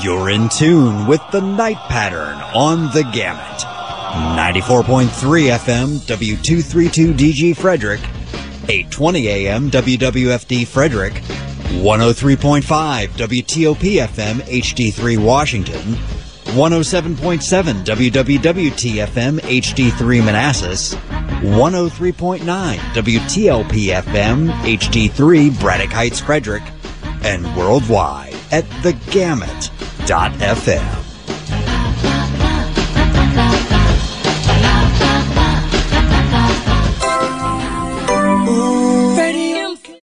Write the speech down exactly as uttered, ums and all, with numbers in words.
You're in tune with the Night Pattern on the Gamut. ninety-four point three F M, W two thirty-two D G Frederick, eight twenty A M, W W F D Frederick, one oh three point five W T O P F M, H D three Washington, one oh seven point seven W W W T F M, H D three Manassas, one oh three point nine W T L P F M, H D three Braddock Heights Frederick, and worldwide at the gamut dot F M.